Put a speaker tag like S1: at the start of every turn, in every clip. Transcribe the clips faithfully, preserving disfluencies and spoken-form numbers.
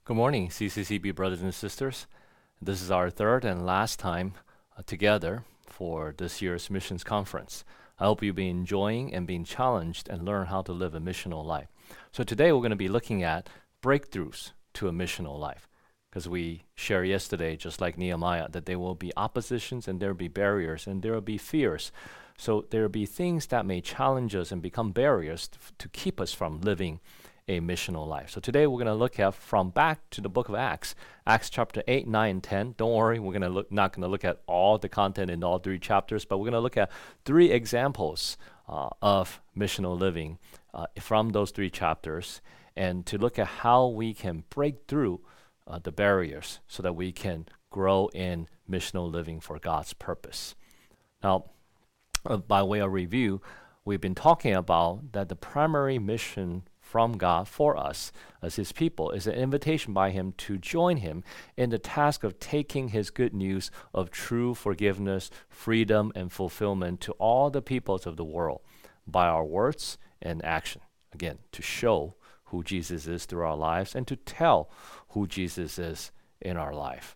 S1: Good morning, C C C B brothers and sisters. This is our third and last time uh, together for this year's missions conference. I hope you'll be enjoying and being challenged and learn how to live a missional life. So today we're going to be looking at breakthroughs to a missional life, because we shared yesterday, just like Nehemiah, that there will be oppositions and there will be barriers and there will be fears. So there will be things that may challenge us and become barriers to, to keep us from living a missional life. So today we're going to look at from back to the book of Acts, Acts chapter eight, nine, and ten. Don't worry, we're going to look not going to look at all the content in all three chapters, but we're going to look at three examples uh, of missional living uh, from those three chapters, and to look at how we can break through uh, the barriers so that we can grow in missional living for God's purpose. Now, uh, by way of review, we've been talking about that the primary mission from God for us as His people is an invitation by Him to join Him in the task of taking His good news of true forgiveness, freedom, and fulfillment to all the peoples of the world by our words and action. Again, to show who Jesus is through our lives and to tell who Jesus is in our life.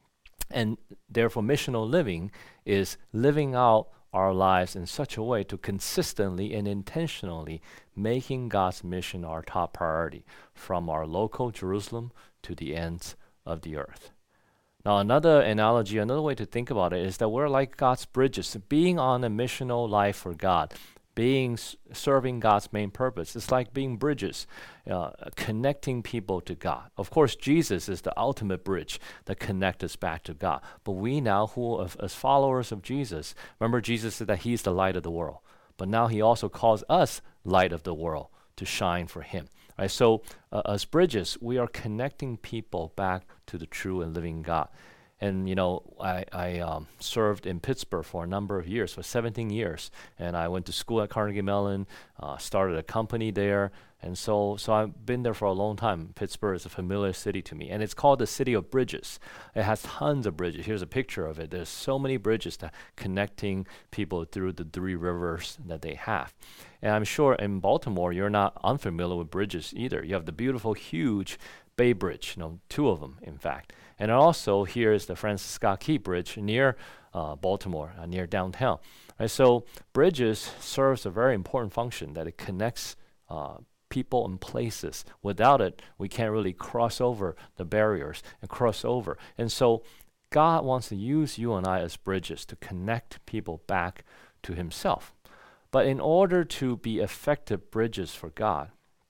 S1: And therefore, missional living is living out our lives in such a way to consistently and intentionally making God's mission our top priority from our local Jerusalem to the ends of the earth. Now, another analogy, another way to think about it is that we're like God's bridges, being on a missional life for God, being serving God's main purpose. It's like being bridges, uh, connecting people to God. Of course, Jesus is the ultimate bridge that connects us back to God. But we now, who as followers of Jesus, remember Jesus said that He's the light of the world. But now He also calls us light of the world to shine for Him. Right? So uh, as bridges, we are connecting people back to the true and living God. And, you know, I, I um, served in Pittsburgh for a number of years, for seventeen years. And I went to school at Carnegie Mellon, uh, started a company there. And so so I've been there for a long time. Pittsburgh is a familiar city to me. And it's called the City of Bridges. It has tons of bridges. Here's a picture of it. There's so many bridges that connecting people through the three rivers that they have. And I'm sure in Baltimore, you're not unfamiliar with bridges either. You have the beautiful, huge Bay Bridge, you know, two of them, in fact. And also here is the Francis Scott Key Bridge near uh, Baltimore, uh, near downtown. Right, so bridges serves a very important function that it connects uh, people and places. Without it, we can't really cross over the barriers and cross over. And so God wants to use you and I as bridges to connect people back to Himself. But in order to be effective bridges for God,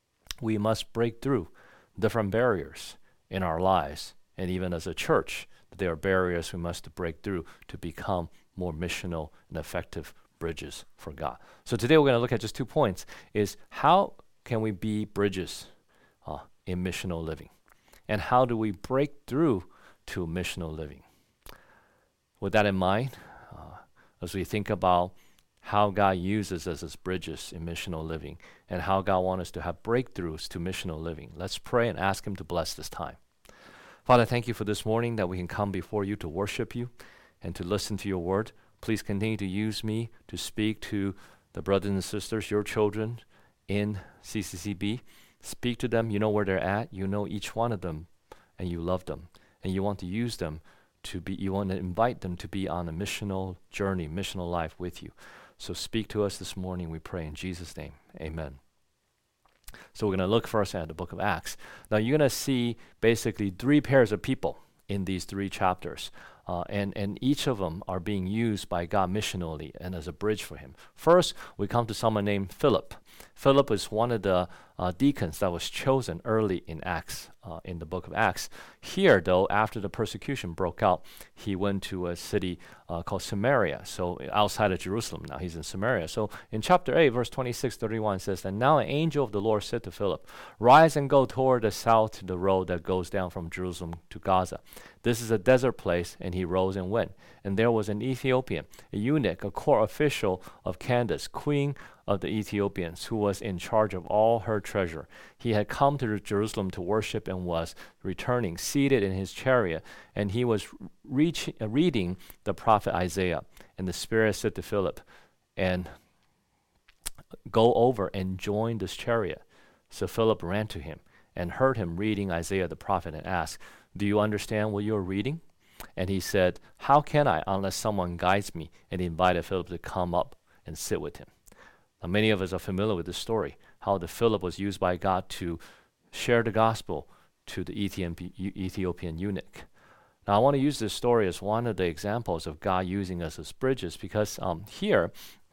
S1: we must break through different barriers in our lives. And even as a church, there are barriers we must break through to become more missional and effective bridges for God. So today we're going to look at just two points, is how can we be bridges uh, in missional living? And how do we break through to missional living? With that in mind, uh, as we think about how God uses us as bridges in missional living and how God wants us to have breakthroughs to missional living, let's pray and ask Him to bless this time. Father, thank You for this morning that we can come before You to worship You and to listen to Your word. Please continue to use me to speak to the brothers and sisters, Your children in C C C B. Speak to them. You know where they're at. You know each one of them, and You love them. And You want to use them to be, You want to invite them to be on a missional journey, missional life with You. So speak to us this morning, we pray in Jesus' name. Amen. So we're going to look first at the book of Acts. Now you're going to see basically three pairs of people in these three chapters. Uh, and, and each of them are being used by God missionally and as a bridge for Him. First, we come to someone named Philip. Philip is one of the uh, deacons that was chosen early in Acts, uh, in the book of Acts. Here, though, after the persecution broke out, he went to a city uh, called Samaria, so outside of Jerusalem. Now he's in Samaria. So in chapter eight, verse twenty-six, thirty-one says, "And now an angel of the Lord said to Philip, 'Rise and go toward the south to the road that goes down from Jerusalem to Gaza. This is a desert place.' And he rose and went. And there was an Ethiopian, a eunuch, a court official of Candace, queen of the Ethiopians, who was in charge of all her treasure. He had come to Jerusalem to worship and was returning, seated in his chariot, and he was reach, uh, reading the prophet Isaiah. And the Spirit said to Philip, and go over and join this chariot. So Philip ran to him and heard him reading Isaiah the prophet and asked, "Do you understand what you're reading?" And he said, "How can I unless someone guides me?" And he invited Philip to come up and sit with him. Now, many of us are familiar with this story, how the Philip was used by God to share the gospel to the Ethiopian eunuch. Now, I want to use this story as one of the examples of God using us as bridges, because um, here,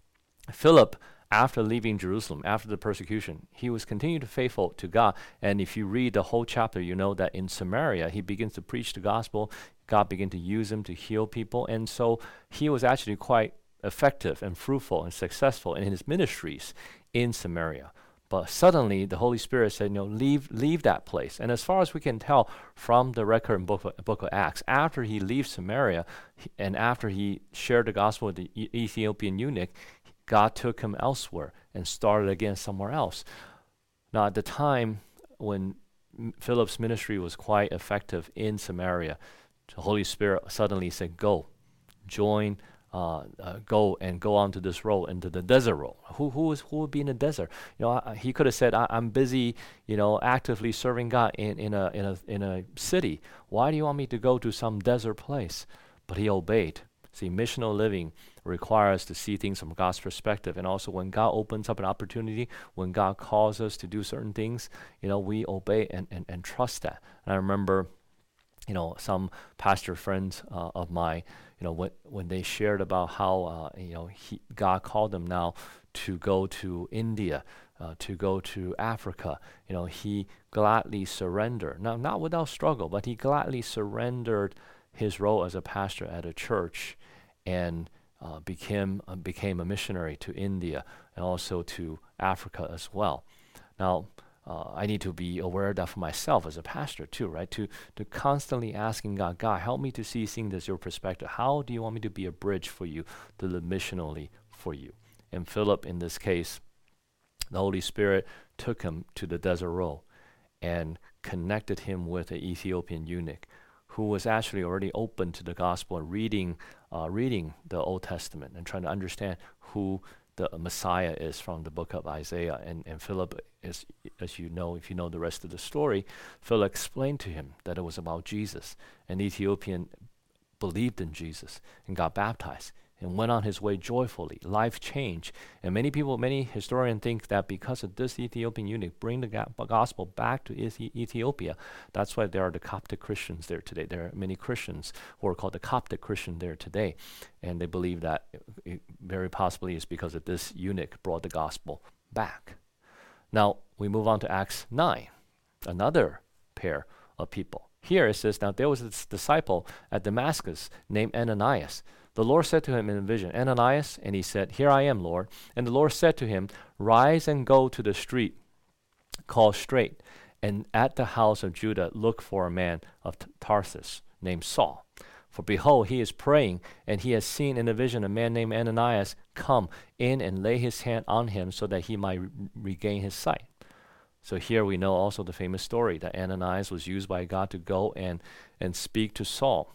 S1: Philip, after leaving Jerusalem, after the persecution, he was continued faithful to God. And if you read the whole chapter, you know that in Samaria, he begins to preach the gospel. God began to use him to heal people. And so he was actually quite effective and fruitful and successful in his ministries in Samaria. But suddenly, the Holy Spirit said, "No, leave, leave that place." And as far as we can tell from the record in book of, book of Acts, after he leaves Samaria, he, and after he shared the gospel with the e- Ethiopian eunuch, God took him elsewhere and started again somewhere else. Now, at the time when Philip's ministry was quite effective in Samaria, the Holy Spirit suddenly said, "Go, join." Uh, uh, go and go onto this road, into the desert road. Who who is who would be in the desert? You know, I, he could have said, I, "I'm busy, you know, actively serving God in, in a in a in a city. Why do you want me to go to some desert place?" But he obeyed. See, missional living requires to see things from God's perspective, and also when God opens up an opportunity, when God calls us to do certain things, you know, we obey and and, and trust that. And I remember, you know, some pastor friends uh, of mine, you know, when when they shared about how, uh, you know, he, God called them now to go to India, uh, to go to Africa, you know, he gladly surrendered. Now, not without struggle, but he gladly surrendered his role as a pastor at a church and uh, became, uh, became a missionary to India and also to Africa as well. Now, Uh, I need to be aware of that for myself as a pastor too, right? To to constantly asking God, God, help me to see things as your perspective. How do you want me to be a bridge for you, to live missionally for you? And Philip, in this case, the Holy Spirit took him to the desert road and connected him with an Ethiopian eunuch who was actually already open to the gospel and reading, uh, reading the Old Testament and trying to understand who the Messiah is from the book of Isaiah. And, and Philip, is, as you know, if you know the rest of the story, Philip explained to him that it was about Jesus. An Ethiopian believed in Jesus and got baptized and went on his way joyfully. Life changed. And many people, many historians think that because of this Ethiopian eunuch bring the ga- gospel back to Ethi- Ethiopia, that's why there are the Coptic Christians there today. There are many Christians who are called the Coptic Christian there today. And they believe that it, it very possibly is because of this eunuch brought the gospel back. Now, we move on to Acts nine, another pair of people. Here it says, now there was this disciple at Damascus named Ananias. The Lord said to him in a vision, "Ananias," and he said, "Here I am, Lord." And the Lord said to him, "Rise and go to the street called Straight, and at the house of Judah look for a man of T- Tarsus named Saul. For behold, he is praying, and he has seen in a vision a man named Ananias come in and lay his hand on him so that he might re- regain his sight." So here we know also the famous story that Ananias was used by God to go and, and speak to Saul.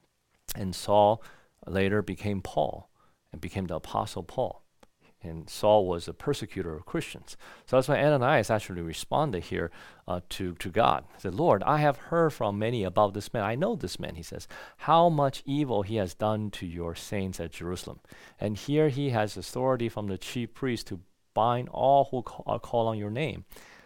S1: And Saul later became Paul and became the Apostle Paul. And Saul was a persecutor of Christians. So that's why Ananias actually responded here uh, to, to God. He said, "Lord, I have heard from many about this man. I know this man," he says, "how much evil he has done to your saints at Jerusalem. And here he has authority from the chief priest to bind all who call, call on your name."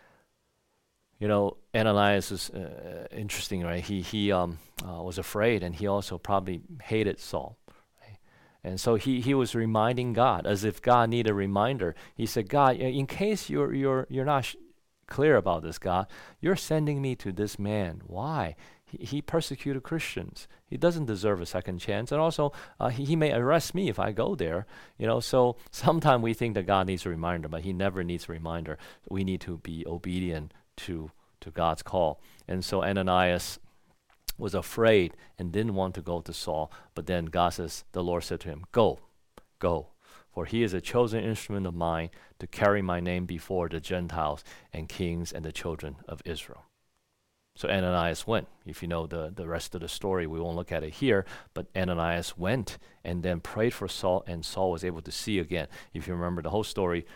S1: You know, Ananias is uh, interesting, right? He he um, uh, was afraid, and he also probably hated Saul. Right? And so he, he was reminding God, as if God needed a reminder. He said, "God, in case you're you're you're not sh- clear about this, God, you're sending me to this man. Why? He, he persecuted Christians. He doesn't deserve a second chance. And also, uh, he, he may arrest me if I go there. You know, so sometimes we think that God needs a reminder, but he never needs a reminder. We need to be obedient to to God's call. And so Ananias was afraid and didn't want to go to Saul. But then God says, the Lord said to him, "Go, go, for he is a chosen instrument of mine to carry my name before the Gentiles and kings and the children of Israel." So Ananias went. If you know the, the rest of the story, we won't look at it here, but Ananias went and then prayed for Saul, and Saul was able to see again. If you remember the whole story,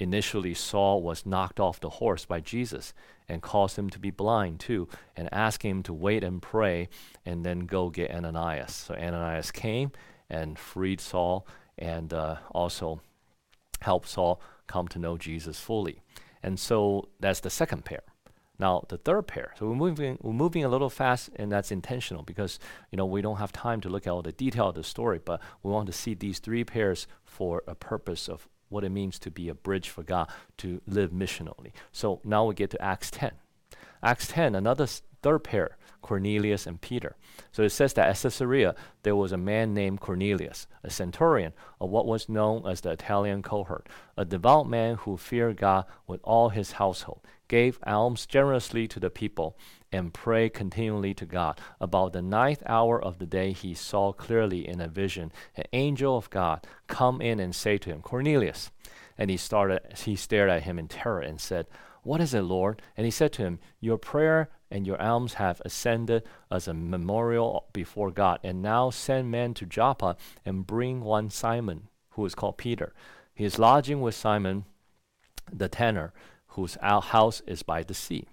S1: initially Saul was knocked off the horse by Jesus and caused him to be blind too, and asked him to wait and pray and then go get Ananias. So Ananias came and freed Saul and uh, also helped Saul come to know Jesus fully. And so that's the second pair. Now the third pair. So we're moving we're moving a little fast, and that's intentional because you know we don't have time to look at all the detail of the story, but we want to see these three pairs for a purpose of what it means to be a bridge for God, to live missionally. So now we get to Acts ten. Acts ten, another s- third pair, Cornelius and Peter. So it says that at Caesarea there was a man named Cornelius, a centurion of what was known as the Italian cohort, a devout man who feared God with all his household, gave alms generously to the people, and prayed continually to God. About the ninth hour of the day he saw clearly in a vision an angel of God come in and say to him, Cornelius. And he started he stared at him in terror and said, What is it, Lord? And he said to him, Your prayer and your alms have ascended as a memorial before God. And now send men to Joppa and bring one Simon, who is called Peter. He is lodging with Simon the tanner, whose house is by the sea.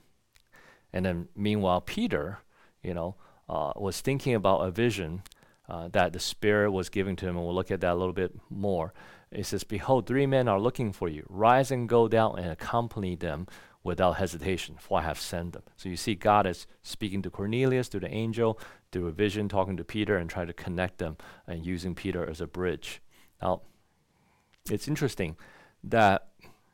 S1: And then meanwhile, Peter, you know, uh, was thinking about a vision uh, that the Spirit was giving to him, and we'll look at that a little bit more. It says, Behold, three men are looking for you. Rise and go down and accompany them without hesitation, for I have sent them. So you see God is speaking to Cornelius through the angel, through a vision, talking to Peter, and trying to connect them and using Peter as a bridge. Now, it's interesting that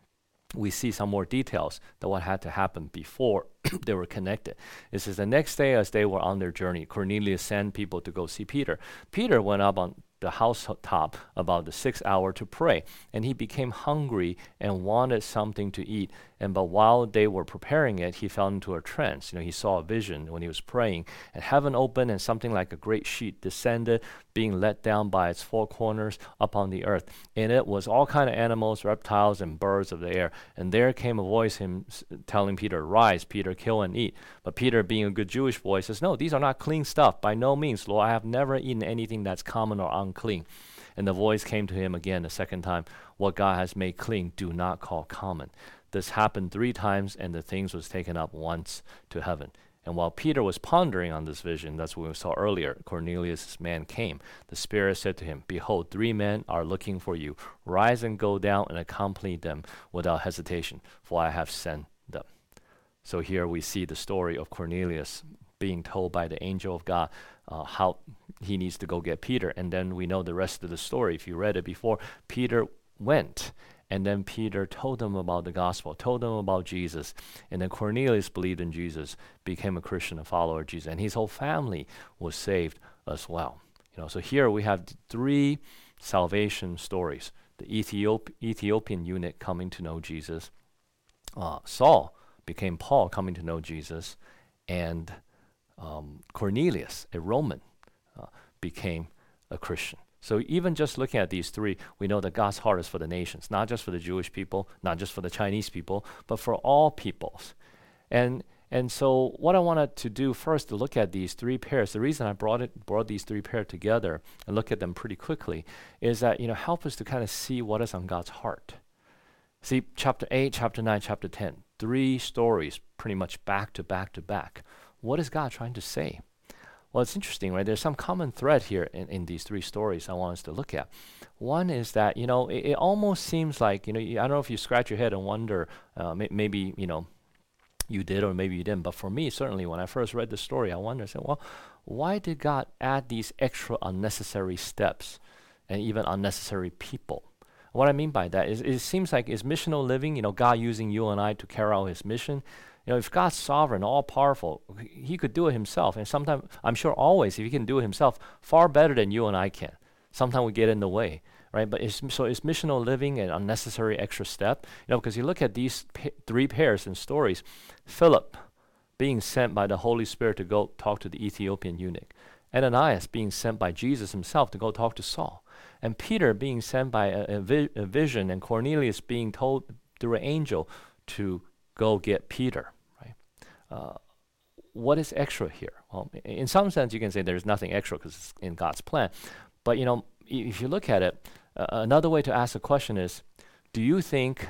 S1: we see some more details that what had to happen before they were connected. It says, the next day as they were on their journey, Cornelius sent people to go see Peter. Peter went up on the housetop about the sixth hour to pray, and he became hungry and wanted something to eat. And but while they were preparing it, he fell into a trance. You know, he saw a vision when he was praying, and heaven opened, and something like a great sheet descended, being let down by its four corners upon the earth. In it was all kind of animals, reptiles, and birds of the air. And there came a voice him s- telling Peter, Rise, Peter, kill and eat. But Peter, being a good Jewish boy, says, No, these are not clean stuff. By no means, Lord, I have never eaten anything that's common or unclean. And the voice came to him again the second time, What God has made clean, do not call common. This happened three times, and the things was taken up once to heaven. And while Peter was pondering on this vision, that's what we saw earlier, Cornelius' man came. The Spirit said to him, Behold, three men are looking for you. Rise and go down and accompany them without hesitation, for I have sent them. So here we see the story of Cornelius being told by the angel of God uh, how he needs to go get Peter. And then we know the rest of the story. If you read it before, Peter went. And then Peter told them about the gospel, told them about Jesus. And then Cornelius believed in Jesus, became a Christian, a follower of Jesus. And his whole family was saved as well. You know, so here we have three salvation stories. The Ethiop- Ethiopian eunuch coming to know Jesus. Uh, Saul became Paul, coming to know Jesus. And um, Cornelius, a Roman, uh, became a Christian. So even just looking at these three, we know that God's heart is for the nations, not just for the Jewish people, not just for the Chinese people, but for all peoples. And and so what I wanted to do first to look at these three pairs, the reason I brought it brought these three pairs together and look at them pretty quickly is that, you know, help us to kind of see what is on God's heart. See, chapter eight, chapter nine, chapter ten, three stories pretty much back to back to back. What is God trying to say? Well, it's interesting, right? There's some common thread here in, in these three stories I want us to look at. One is that, you know, it, it almost seems like, you know, you, I don't know if you scratch your head and wonder, uh, may, maybe, you know, you did or maybe you didn't. But for me, certainly, when I first read the story, I wondered, I said, well, why did God add these extra unnecessary steps and even unnecessary people? What I mean by that is it seems like is missional living, you know, God using you and I to carry out his mission. You know, if God's sovereign, all-powerful, he could do it himself. And sometimes, I'm sure always, if he can do it himself, far better than you and I can. Sometimes we get in the way, right? But it's, so is missional living an unnecessary extra step? You know, because you look at these pa- three pairs and stories, Philip being sent by the Holy Spirit to go talk to the Ethiopian eunuch, Ananias being sent by Jesus himself to go talk to Saul, and Peter being sent by a, a, vi- a vision, and Cornelius being told through an angel to go get Peter, right? Uh, what is extra here? Well, in some sense, you can say there's nothing extra because it's in God's plan. But, you know, if you look at it, uh, another way to ask the question is, do you think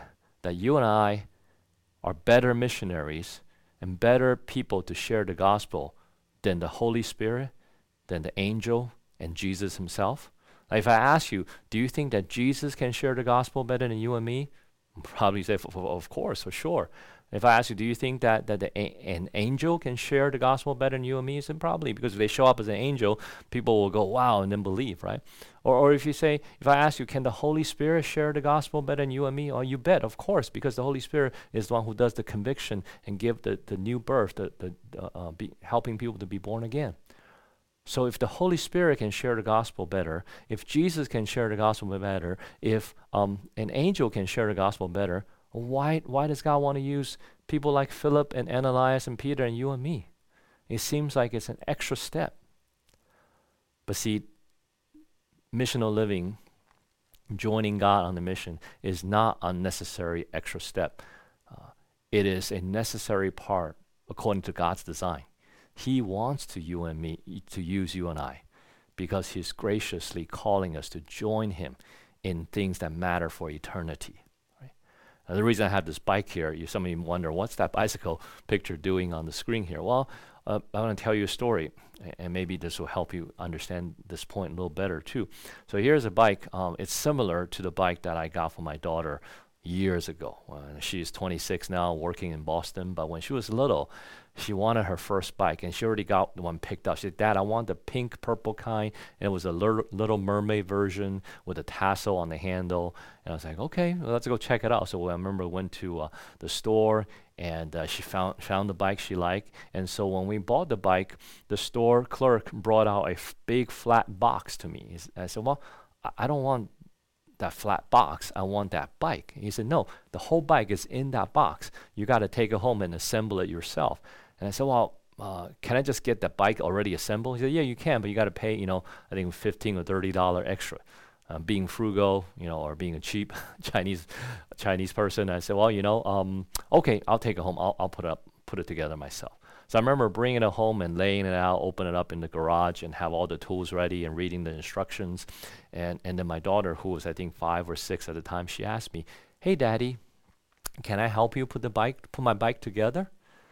S1: that you and I are better missionaries and better people to share the gospel than the Holy Spirit, than the angel, and Jesus himself? Like if I ask you, do you think that Jesus can share the gospel better than you and me? Probably say, of course, for sure. If I ask you, do you think that, that the, a, an angel can share the gospel better than you and me? Then probably, because if they show up as an angel, people will go, wow, and then believe, right? Or, or if you say, if I ask you, can the Holy Spirit share the gospel better than you and me? Oh, you bet, of course, because the Holy Spirit is the one who does the conviction and give the, the new birth, the, the, uh, be, helping people to be born again. So if the Holy Spirit can share the gospel better, if Jesus can share the gospel better, if um, an angel can share the gospel better, why why does God want to use people like Philip and Ananias and Peter and you and me? It seems like it's an extra step. But see, missional living, joining God on the mission, is not a necessary extra step. Uh, it is a necessary part according to God's design. He wants to you and me to use you and I because he's graciously calling us to join him in things that matter for eternity. Right? Now, the reason I have this bike here, you some of you wonder, what's that bicycle picture doing on the screen here? Well, uh, I want to tell you a story, and maybe this will help you understand this point a little better too. So here's a bike. Um, it's similar to the bike that I got for my daughter years ago. Uh, she's twenty-six now, working in Boston, but when she was little, she wanted her first bike, and she already got one picked up. She said, Dad, I want the pink purple kind. And it was a Lur- Little Mermaid version with a tassel on the handle. And I was like, okay, well, let's go check it out. So I remember went to uh, the store, and uh, she found found the bike she liked. And so when we bought the bike, the store clerk brought out a f- big flat box to me. I said, well, I, I don't want that flat box, I want that bike. He said, no, the whole bike is in that box. You got to take it home and assemble it yourself. And I said, well, uh, can I just get that bike already assembled? He said, yeah, you can, but you got to pay, you know, I think fifteen or thirty dollars extra. Uh, being frugal, you know, or being a cheap Chinese Chinese person, I said, well, you know, um, okay, I'll take it home. I'll, I'll put it up, put it together myself. So I remember bringing it home and laying it out, open it up in the garage and have all the tools ready and reading the instructions. And, and then my daughter, who was I think five or six at the time, she asked me, hey, Daddy, can I help you put the bike, put my bike together?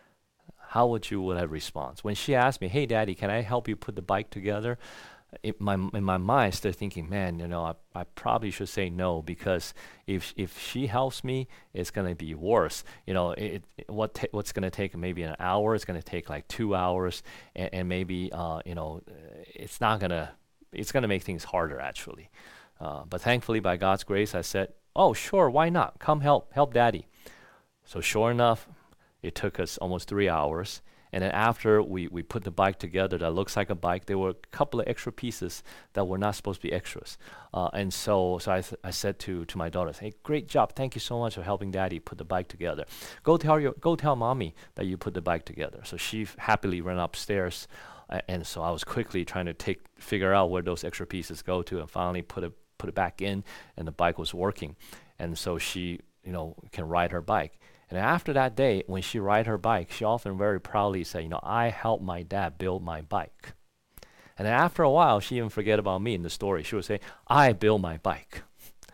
S1: How would you would have response? When she asked me, hey, Daddy, can I help you put the bike together? It, my, in my mind, still thinking, man, you know, I, I probably should say no, because if if she helps me, it's going to be worse. You know, it, it, what ta- what's going to take maybe an hour, it's going to take like two hours, and, and maybe, uh, you know, it's not going to, it's going to make things harder, actually. Uh, but thankfully, by God's grace, I said, oh, sure, why not? Come help, help Daddy. So sure enough, it took us almost three hours. And then after we, we put the bike together that looks like a bike, there were a couple of extra pieces that were not supposed to be extras. Uh, and so so I, th- I said to, to my daughters, hey, great job. Thank you so much for helping Daddy put the bike together. Go tell your go tell Mommy that you put the bike together. So she f- happily ran upstairs. Uh, and so I was quickly trying to take figure out where those extra pieces go to, and finally put it put it back in, and the bike was working. And so she, you know, can ride her bike. And after that day, when she ride her bike, she often very proudly say, you know, I helped my dad build my bike. And then after a while, she even forget about me in the story. She would say, I built my bike.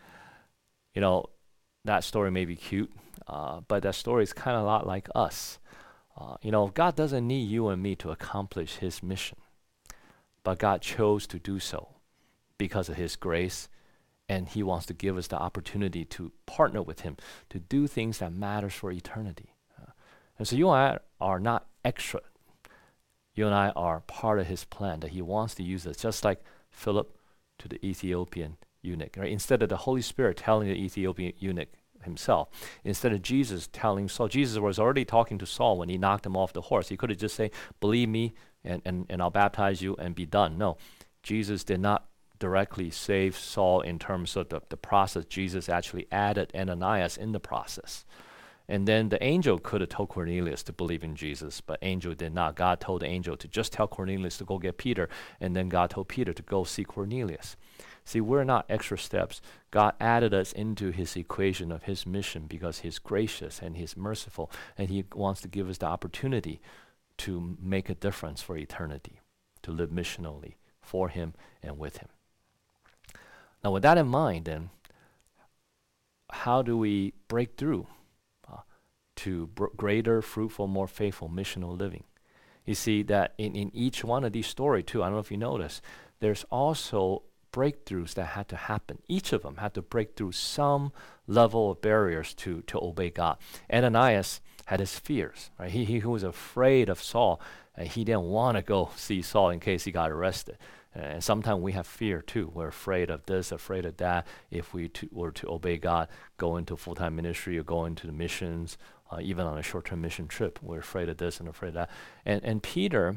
S1: You know, that story may be cute, uh, but that story is kind of a lot like us. Uh, you know, God doesn't need you and me to accomplish his mission, but God chose to do so because of his grace. And he wants to give us the opportunity to partner with him, to do things that matters for eternity. Uh, and so you and I are not extra. You and I are part of his plan, that he wants to use us, just like Philip to the Ethiopian eunuch. Right? Instead of the Holy Spirit telling the Ethiopian eunuch himself, instead of Jesus telling Saul, Jesus was already talking to Saul when he knocked him off the horse. He could have just said, believe me, and, and, and I'll baptize you and be done. No, Jesus did not directly save Saul in terms of the, the process. Jesus actually added Ananias in the process. And then the angel could have told Cornelius to believe in Jesus, but angel did not. God told the angel to just tell Cornelius to go get Peter, and then God told Peter to go see Cornelius. See, we're not extra steps. God added us into his equation of his mission because he's gracious and he's merciful, and he wants to give us the opportunity to make a difference for eternity, to live missionally for him and with him. Now, with that in mind, then, how do we break through uh, to br- greater, fruitful, more faithful missional living? You see that in, in each one of these stories too, I don't know if you notice, there's also breakthroughs that had to happen. Each of them had to break through some level of barriers to, to obey God. Ananias had his fears, right? He, he was afraid of Saul, and he didn't want to go see Saul in case he got arrested. Uh, and sometimes we have fear too. We're afraid of this, afraid of that. If we to, were to obey God, go into full-time ministry or go into the missions, uh, even on a short-term mission trip, we're afraid of this and afraid of that. And, and Peter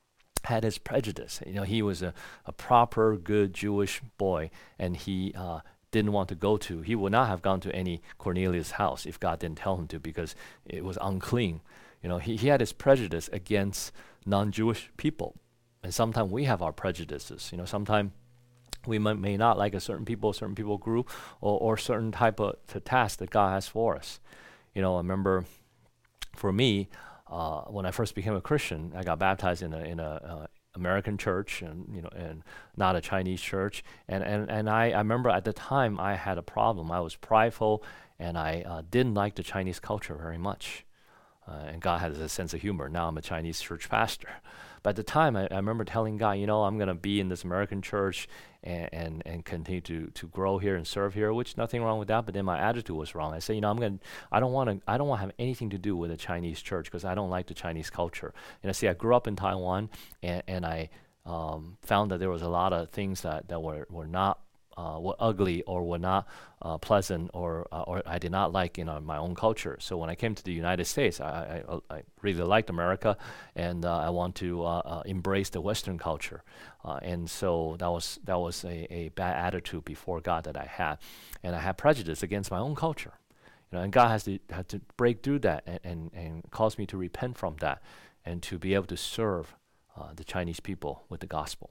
S1: had his prejudice. You know, he was a, a proper, good Jewish boy, and he uh, didn't want to go to. He would not have gone to any Cornelius' house if God didn't tell him to, because it was unclean. You know, he, he had his prejudice against non-Jewish people. And sometimes we have our prejudices. You know, sometimes we may, may not like a certain people, certain people group, or, or certain type of task that God has for us. You know, I remember for me, uh, when I first became a Christian, I got baptized in a in a uh, American church, and you know, and not a Chinese church. And and and I, I remember at the time I had a problem. I was prideful, and I uh, didn't like the Chinese culture very much. Uh, and God has a sense of humor. Now I'm a Chinese church pastor. But at the time, I, I remember telling God, you know, I'm going to be in this American church and, and, and continue to, to grow here and serve here, which nothing wrong with that. But then my attitude was wrong. I said, you know, I'm going to, I don't want to, I don't want to have anything to do with a Chinese church because I don't like the Chinese culture. And I see, I grew up in Taiwan, and, and I um, found that there was a lot of things that, that were, were not Uh, were ugly or were not uh, pleasant, or uh, or I did not like in uh, my own culture. So when I came to the United States, I, I, I really liked America, and uh, I want to uh, uh, embrace the Western culture. Uh, and so that was that was a, a bad attitude before God that I had, and I had prejudice against my own culture. You know, and God has to had to break through that and and, and cause me to repent from that, and to be able to serve uh, the Chinese people with the gospel.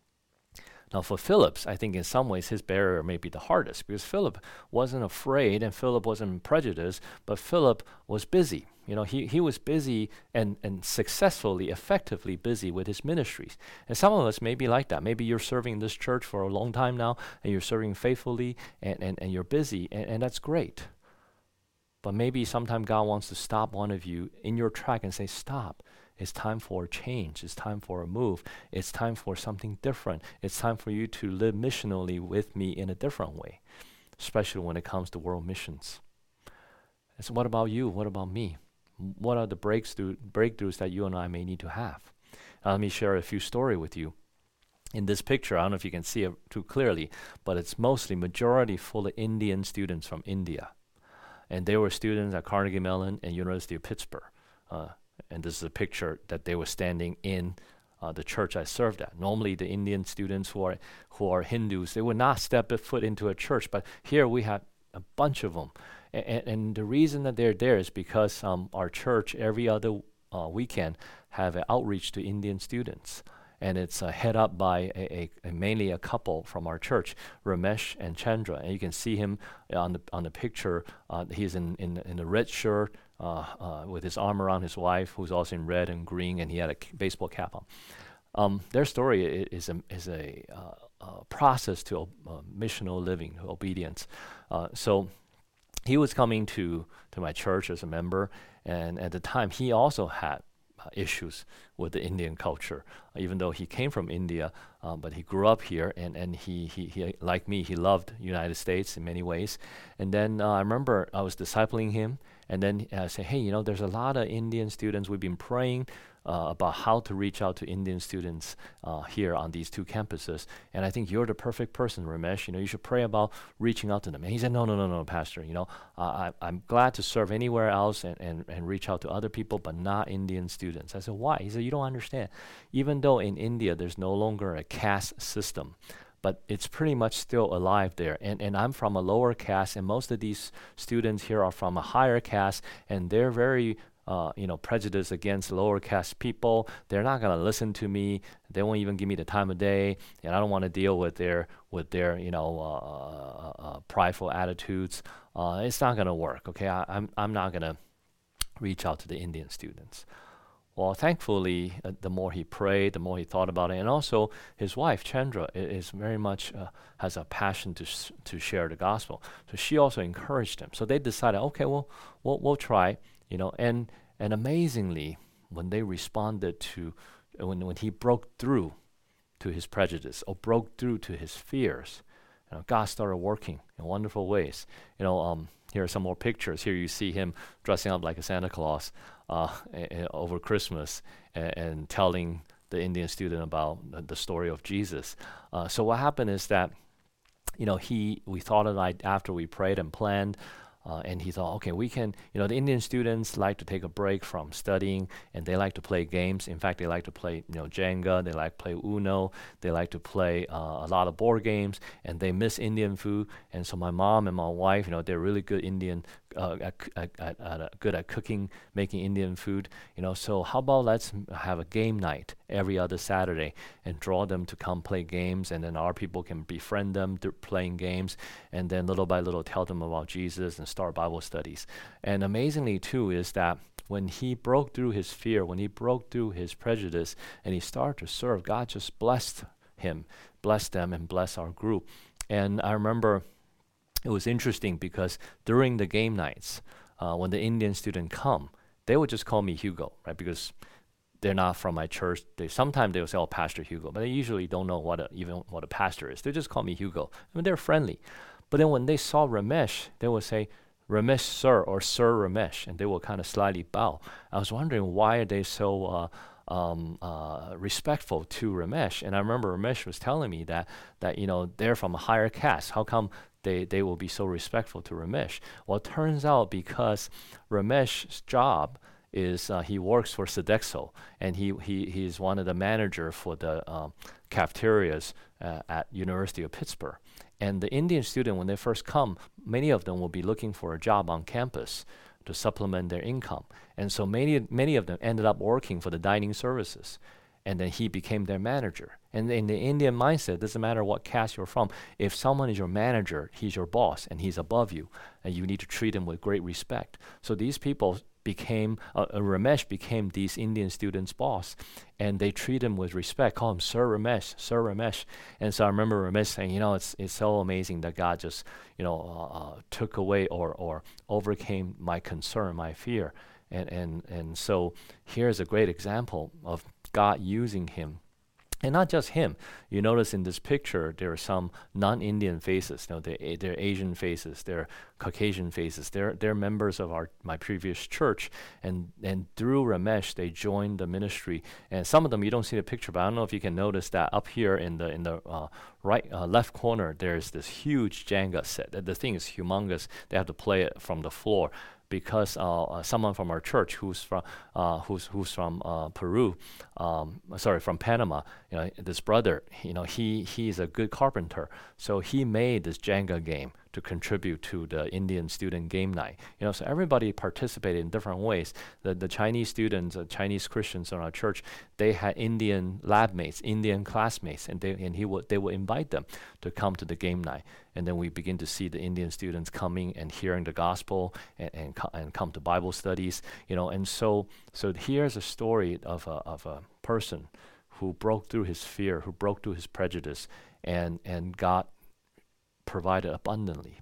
S1: Now for Philip, I think in some ways his barrier may be the hardest, because Philip wasn't afraid and Philip wasn't prejudiced, but Philip was busy. You know, he, he was busy and, and successfully, effectively busy with his ministries. And some of us may be like that. Maybe you're serving this church for a long time now, and you're serving faithfully, and, and, and you're busy, and, and that's great. But maybe sometime God wants to stop one of you in your track and say, stop. It's time for a change. It's time for a move. It's time for something different. It's time for you to live missionally with me in a different way, especially when it comes to world missions. And so what about you? What about me? What are the breakthrough, breakthroughs that you and I may need to have? Uh, let me share a few stories with you. In this picture, I don't know if you can see it too clearly, but it's mostly majority full of Indian students from India. And they were students at Carnegie Mellon and University of Pittsburgh. Uh, And this is a picture that they were standing in uh, the church I served at. Normally, the Indian students who are who are Hindus, they would not step a foot into a church. But here we have a bunch of them. And, and the reason that they're there is because um, our church every other uh, weekend have an outreach to Indian students. And it's uh, head up by a, a, a mainly a couple from our church, Ramesh and Chandra. And you can see him on the on the picture. Uh, he's in, in in a red shirt uh, uh, with his arm around his wife, who's also in red and green, and he had a k- baseball cap on. Um, their story i- is a is a, uh, uh process to uh, missional living, to obedience. Uh, so he was coming to to my church as a member, and at the time he also had Uh, issues with the Indian culture, uh, even though he came from India, um, but he grew up here, and, and he, he, he, like me, he loved United States in many ways. And then uh, I remember I was discipling him, and then I said, hey, you know, there's a lot of Indian students. We've been praying uh, about how to reach out to Indian students uh, here on these two campuses, and I think you're the perfect person, Ramesh. You know, you should pray about reaching out to them. And he said, no, no, no, no, Pastor. You know, uh, I, I'm glad to serve anywhere else and, and, and reach out to other people, but not Indian students. I said, why? He said, you don't understand. Even though in India there's no longer a caste system, but it's pretty much still alive there. And and I'm from a lower caste, and most of these students here are from a higher caste, and they're very uh, you know, prejudiced against lower caste people. They're not gonna listen to me. They won't even give me the time of day, and I don't want to deal with their with their you know uh, uh, uh, prideful attitudes. Uh, it's not gonna work. Okay, I, I'm I'm not gonna reach out to the Indian students. Well, thankfully, uh, the more he prayed, the more he thought about it, and also his wife Chandra i- is very much uh, has a passion to s- to share the gospel. So she also encouraged him. So they decided, okay, well, we'll we'll try, you know. And and amazingly, when they responded to, uh, when when he broke through to his prejudice or broke through to his fears, you know, God started working in wonderful ways. You know, um, here are some more pictures. Here you see him dressing up like a Santa Claus uh, a- a- over Christmas and, and telling the Indian student about the, the story of Jesus. Uh, so what happened is that, you know, he we thought of like after we prayed and planned. Uh, and he thought, okay, we can, you know, the Indian students like to take a break from studying and they like to play games. In fact, they like to play, you know, Jenga, they like to play Uno, they like to play uh, a lot of board games, and they miss Indian food. And so my mom and my wife, you know, they're really good Indian, uh, at, c- at, at, at, uh, good at cooking, making Indian food, you know, so how about let's m- have a game night every other Saturday and draw them to come play games, and then our people can befriend them through playing games, and then little by little tell them about Jesus and start Bible studies. And amazingly too is that when he broke through his fear, when he broke through his prejudice, and he started to serve, God just blessed him, blessed them, and blessed our group. And I remember it was interesting because during the game nights, uh, when the Indian student come, they would just call me Hugo, right? Because they're not from my church. They sometimes they'll say, "Oh, Pastor Hugo," but they usually don't know what a, even what a pastor is. They just call me Hugo. I mean, they're friendly. But then when they saw Ramesh, they would say, "Ramesh, sir," or "Sir Ramesh," and they will kind of slightly bow. I was wondering why are they so uh, um, uh, respectful to Ramesh. And I remember Ramesh was telling me that that you know they're from a higher caste. How come they they will be so respectful to Ramesh? Well, it turns out because Ramesh's job is uh, he works for Sodexo, and he he he's one of the manager for the um, cafeterias uh, at University of Pittsburgh. And the Indian student, when they first come, many of them will be looking for a job on campus to supplement their income. And so many many of them ended up working for the dining services. And then he became their manager. And in the Indian mindset, doesn't matter what caste you're from, if someone is your manager, he's your boss and he's above you, and you need to treat him with great respect. So these people became, uh, uh, Ramesh became these Indian students' boss, and they treat him with respect, call him Sir Ramesh, Sir Ramesh. And so I remember Ramesh saying, you know, it's it's so amazing that God just, you know, uh, uh, took away or or overcame my concern, my fear. And, and, and so here's a great example of God using him. And not just him. You notice in this picture, there are some non-Indian faces. You know, they're, they're Asian faces, they're Caucasian faces. They're, they're members of our my previous church. And, and through Ramesh, they joined the ministry. And some of them, you don't see the picture, but I don't know if you can notice that up here in the in the uh, right uh, left corner, there's this huge Jenga set. The the thing is humongous. They have to play it from the floor, because uh, uh, someone from our church who's from uh, who's who's from uh, Peru, um, sorry, from Panama, you know, this brother, you know, he he's a good carpenter, so he made this Jenga game to contribute to the Indian student game night. You know, so everybody participated in different ways. The the Chinese students, uh, Chinese Christians in our church, they had Indian lab mates, Indian classmates, and they and he would they would invite them to come to the game night. And then we begin to see the Indian students coming and hearing the gospel and and, co- and come to Bible studies. You know, and so so here's a story of a of a person who broke through his fear, who broke through his prejudice, and and God provided abundantly.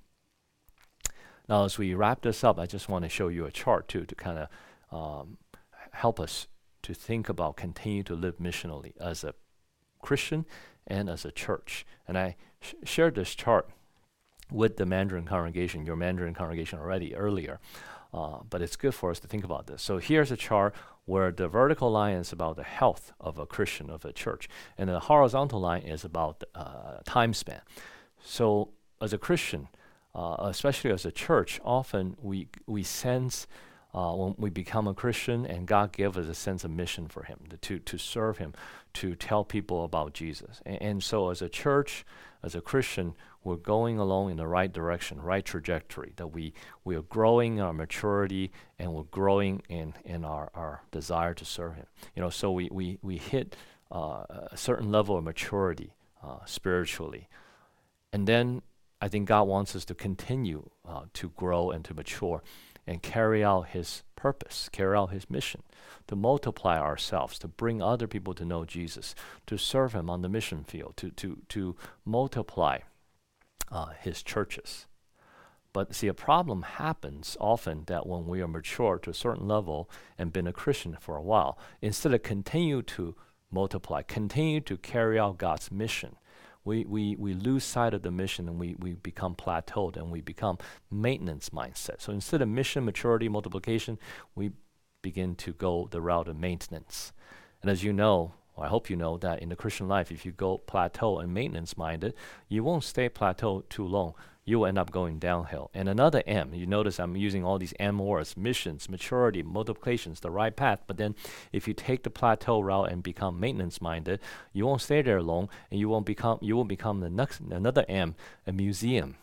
S1: Now, as we wrap this up, I just want to show you a chart too to kind of um, help us to think about continue to live missionally as a Christian and as a church. And I sh- shared this chart with the Mandarin congregation, your Mandarin congregation already earlier, uh, but it's good for us to think about this. So here's a chart where the vertical line is about the health of a Christian, of a church, and the horizontal line is about uh, time span. So as a Christian, uh, especially as a church, often we we sense uh, when we become a Christian, and God gives us a sense of mission for Him, to to, to serve Him, to tell people about Jesus. And, and so as a church, as a Christian, we're going along in the right direction, right trajectory, that we, we are growing in our maturity, and we're growing in, in our, our desire to serve Him. You know, so we, we, we hit uh, a certain level of maturity uh, spiritually. And then I think God wants us to continue uh, to grow and to mature. and carry out his purpose, carry out his mission, to multiply ourselves, to bring other people to know Jesus, to serve him on the mission field, to, to, to multiply uh, his churches. But see, a problem happens often that when we are mature to a certain level and been a Christian for a while, instead of continue to multiply, continue to carry out God's mission, we, we, we lose sight of the mission and we, we become plateaued and we become maintenance mindset. So instead of mission, maturity, multiplication, we begin to go the route of maintenance. And as you know, or I hope you know, that in the Christian life, if you go plateau and maintenance minded, you won't stay plateau too long. You will end up going downhill. And another M, you notice I'm using all these M words, missions, maturity, multiplications, the right path. But then if you take the plateau route and become maintenance minded, you won't stay there long and you won't become you will become the next another M, a museum.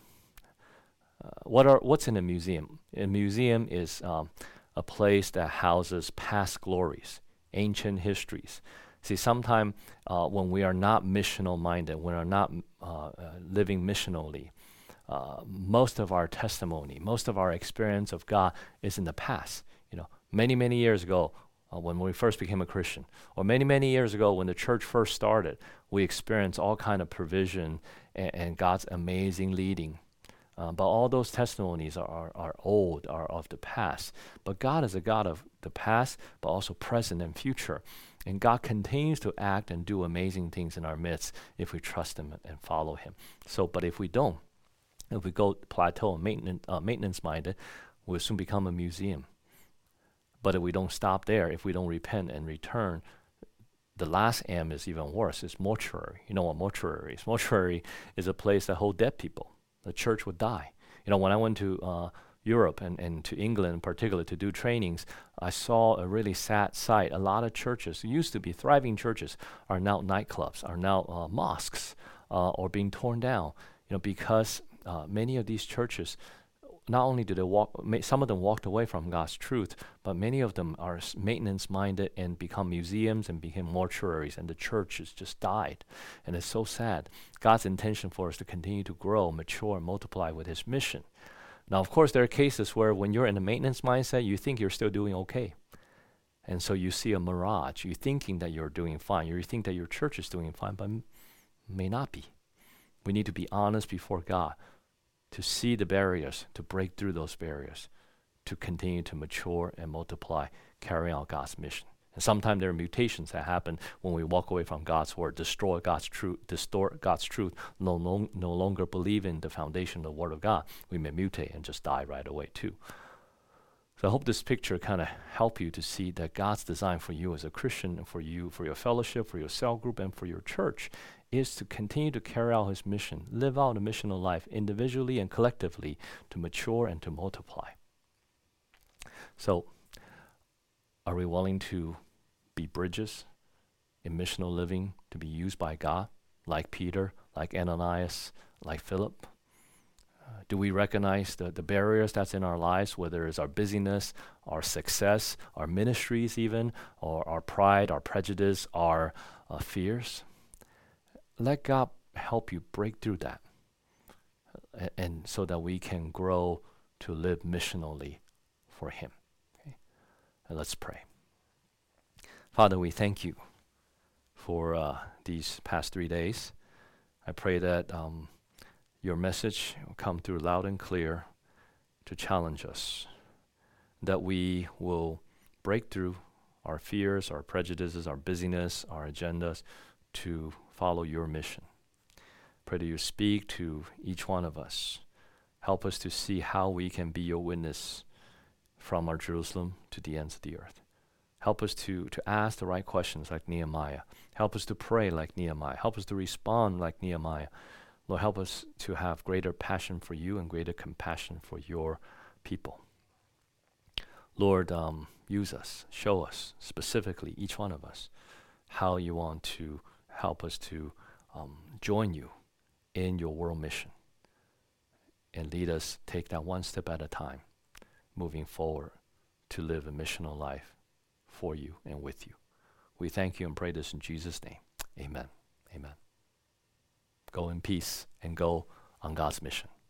S1: Uh, what are what's in a museum? A museum is um, a place that houses past glories, ancient histories. See, sometimes uh, when we are not missional minded, when we are not uh, uh, living missionally, Uh, most of our testimony, most of our experience of God is in the past. You know, many, many years ago, uh, when we first became a Christian, or many, many years ago when the church first started, we experienced all kind of provision and, and God's amazing leading. Uh, but all those testimonies are, are, are old, are of the past. But God is a God of the past, but also present and future. And God continues to act and do amazing things in our midst if we trust him and follow him. So, but if we don't, if we go plateau and maintenance, uh, maintenance minded, we'll soon become a museum. But if we don't stop there, if we don't repent and return, the last M is even worse. It's mortuary. You know what mortuary is? Mortuary is a place that holds dead people. The church would die. You know, when I went to uh, Europe and, and to England in particular to do trainings, I saw a really sad sight. A lot of churches, used to be thriving churches, are now nightclubs, are now uh, mosques, uh, or being torn down. You know, because Uh, many of these churches, not only did they walk, ma- some of them walked away from God's truth, but many of them are s- maintenance-minded and become museums and became mortuaries, and the church has just died. And it's so sad. God's intention for us to continue to grow, mature, and multiply with his mission. Now, of course, there are cases where when you're in a maintenance mindset, you think you're still doing okay. And so you see a mirage. You're thinking that you're doing fine. You think that your church is doing fine, but m- may not be. We need to be honest before God, to see the barriers, to break through those barriers, to continue to mature and multiply, carrying out God's mission. And sometimes there are mutations that happen when we walk away from God's word, destroy God's truth, distort God's truth, no, long, no longer believe in the foundation of the word of God. We may mutate and just die right away too. So I hope this picture kind of help you to see that God's design for you as a Christian, and for you, for your fellowship, for your cell group, and for your church is to continue to carry out his mission, live out a missional life individually and collectively, to mature and to multiply. So, are we willing to be bridges in missional living, to be used by God, like Peter, like Ananias, like Philip? Uh, do we recognize the, the barriers that's in our lives, whether it's our busyness, our success, our ministries even, or our pride, our prejudice, our uh, fears? Let God help you break through that, uh, and so that we can grow to live missionally for him. Okay? And let's pray. Father, we thank you for uh, these past three days. I pray that um, your message will come through loud and clear to challenge us, that we will break through our fears, our prejudices, our busyness, our agendas, to follow your mission. Pray that you speak to each one of us. Help us to see how we can be your witness from our Jerusalem to the ends of the earth. Help us to, to ask the right questions like Nehemiah. Help us to pray like Nehemiah. Help us to respond like Nehemiah. Lord, help us to have greater passion for you and greater compassion for your people. Lord, um, use us, show us specifically, each one of us, how you want to help us to um, join you in your world mission, and lead us take that one step at a time, moving forward to live a missional life for you and with you. We thank you and pray this in Jesus' name. Amen. Amen. Go in peace and go on God's mission.